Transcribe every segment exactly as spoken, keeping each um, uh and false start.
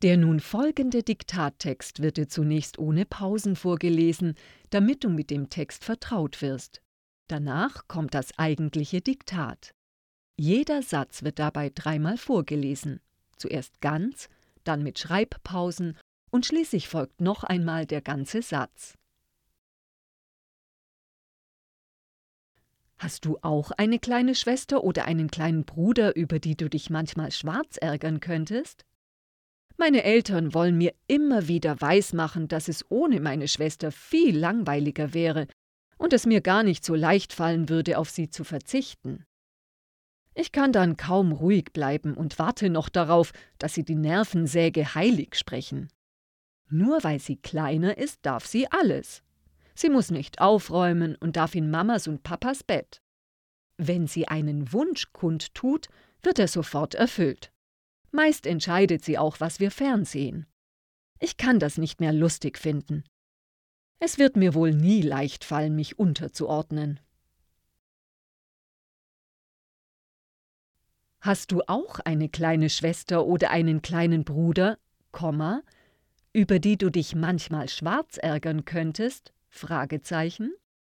Der nun folgende Diktattext wird dir zunächst ohne Pausen vorgelesen, damit du mit dem Text vertraut wirst. Danach kommt das eigentliche Diktat. Jeder Satz wird dabei dreimal vorgelesen. Zuerst ganz, dann mit Schreibpausen und schließlich folgt noch einmal der ganze Satz. Hast du auch eine kleine Schwester oder einen kleinen Bruder, über die du dich manchmal schwarz ärgern könntest? Meine Eltern wollen mir immer wieder weismachen, dass es ohne meine Schwester viel langweiliger wäre und es mir gar nicht so leicht fallen würde, auf sie zu verzichten. Ich kann dann kaum ruhig bleiben und warte noch darauf, dass sie die Nervensäge heilig sprechen. Nur weil sie kleiner ist, darf sie alles. Sie muss nicht aufräumen und darf in Mamas und Papas Bett. Wenn sie einen Wunsch kundtut, wird er sofort erfüllt. Meist entscheidet sie auch, was wir fernsehen. Ich kann das nicht mehr lustig finden. Es wird mir wohl nie leicht fallen, mich unterzuordnen. Hast du auch eine kleine Schwester oder einen kleinen Bruder, Komma, über die du dich manchmal schwarz ärgern könntest? Fragezeichen.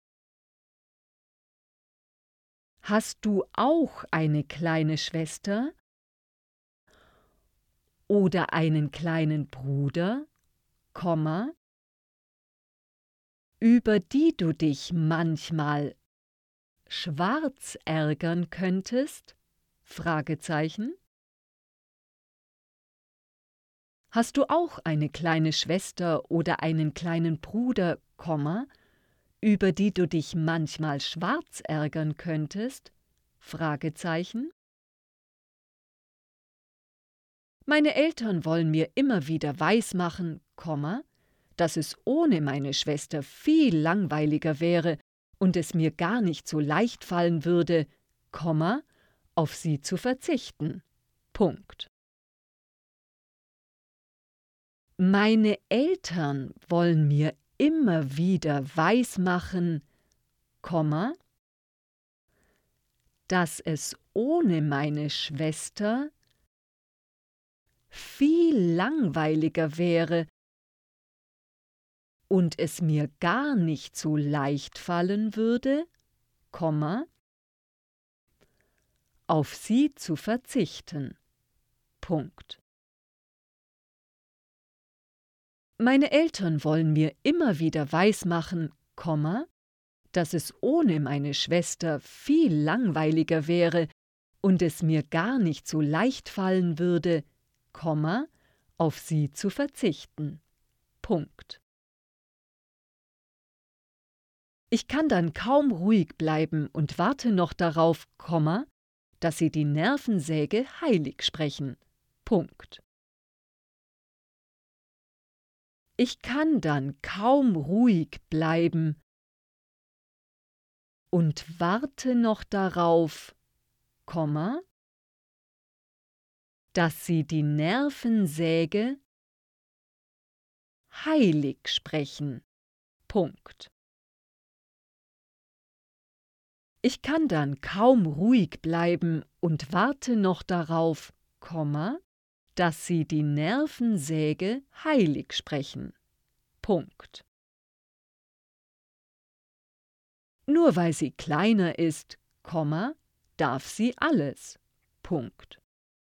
Hast du auch eine kleine Schwester oder einen kleinen Bruder, Komma, über die du dich manchmal schwarz ärgern könntest? Fragezeichen. Hast du auch eine kleine Schwester oder einen kleinen Bruder, Komma, über die du dich manchmal schwarz ärgern könntest? Fragezeichen. Meine Eltern wollen mir immer wieder weismachen, Komma, dass es ohne meine Schwester viel langweiliger wäre und es mir gar nicht so leicht fallen würde, Komma, auf sie zu verzichten. Punkt. Meine Eltern wollen mir immer wieder weismachen, Komma, dass es ohne meine Schwester viel langweiliger wäre und es mir gar nicht so leicht fallen würde, Komma, auf sie zu verzichten. Punkt. Meine Eltern wollen mir immer wieder weismachen, Komma, dass es ohne meine Schwester viel langweiliger wäre und es mir gar nicht so leicht fallen würde, Komma, auf sie zu verzichten. Punkt. Ich kann dann kaum ruhig bleiben und warte noch darauf, Komma, dass sie die Nervensäge heilig sprechen. Punkt. Ich kann dann kaum ruhig bleiben und warte noch darauf, Komma, dass sie die Nervensäge heilig sprechen. Punkt. Ich kann dann kaum ruhig bleiben und warte noch darauf, Komma, dass sie die Nervensäge heilig sprechen. Punkt. Nur weil sie kleiner ist, Komma, darf sie alles. Punkt.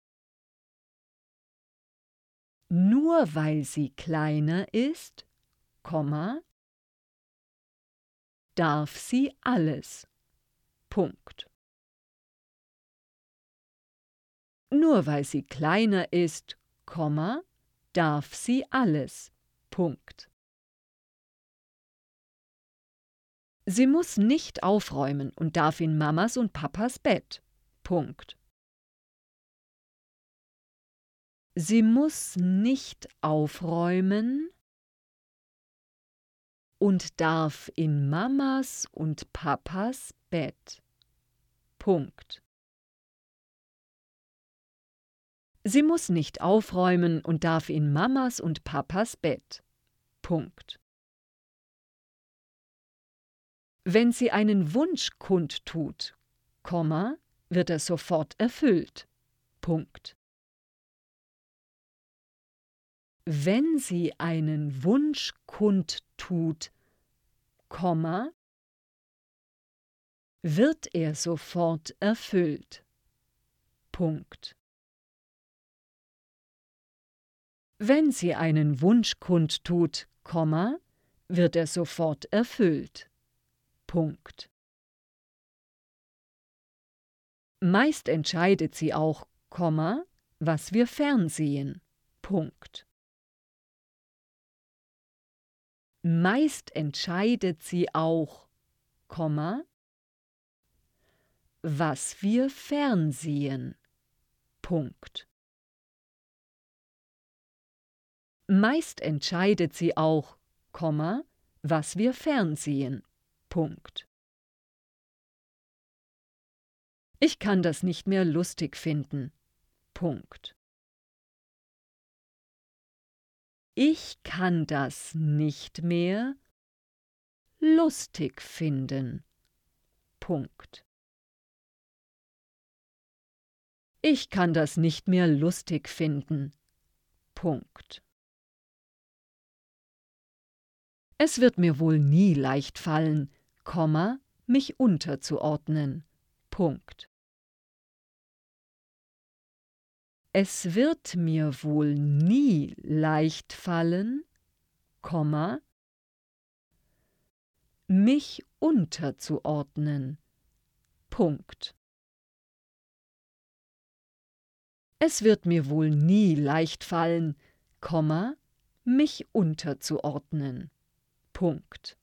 Nur weil sie kleiner ist, Komma, darf sie alles. Punkt. Nur weil sie kleiner ist, Komma, darf sie alles. Punkt. Sie muss nicht aufräumen und darf in Mamas und Papas Bett. Punkt. Sie muss nicht aufräumen und darf in Mamas und Papas Bett. Punkt. Sie muss nicht aufräumen und darf in Mamas und Papas Bett. Punkt. Wenn sie einen Wunsch kundtut, Komma, wird er sofort erfüllt. Punkt. Wenn sie einen Wunsch kundtut, Komma, wird er sofort erfüllt. Punkt. Wenn sie einen Wunsch kundtut, Komma, wird er sofort erfüllt. Punkt. Meist entscheidet sie auch, Komma, was wir fernsehen. Punkt. Meist entscheidet sie auch, Komma, was wir fernsehen. Punkt. Meist entscheidet sie auch, Komma, was wir fernsehen. Punkt. Ich kann das nicht mehr lustig finden. Punkt. Ich kann das nicht mehr lustig finden. Punkt. Ich kann das nicht mehr lustig finden. Punkt. Es wird mir wohl nie leicht fallen, Komma, mich unterzuordnen. Punkt. Es wird mir wohl nie leicht fallen, Komma, mich unterzuordnen. Punkt. Es wird mir wohl nie leicht fallen, Komma, mich unterzuordnen. Punkt.